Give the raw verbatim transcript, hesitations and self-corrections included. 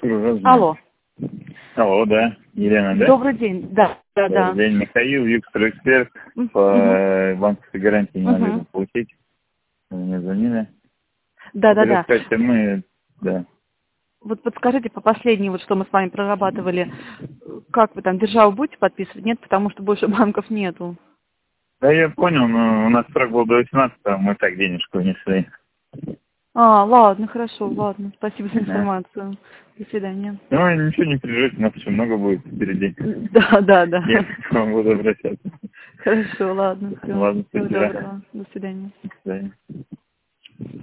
Алло. Алло, да. Елена, да? Добрый день. Да, да, да. Добрый день, Михаил, Виктор Эксперт. Мгм. По банковской гарантии не Мгм. надо получить. Вы мне звонили. Да, да, да. Сказать, что мы, да. Вот подскажите по последней, вот что мы с вами прорабатывали, как вы там державу будете подписывать? Нет, потому что больше банков нету. Да, я понял, но у нас срок был до восемнадцатого, мы так денежку внесли. А, ладно, хорошо, ладно. Спасибо за Да. информацию. До свидания. Ну, ничего не переживайте, у нас еще много будет впереди. Да, да, да. Я к вам буду обращаться. Хорошо, ладно, все. Ладно, Всего спасибо. доброго. До свидания. До свидания.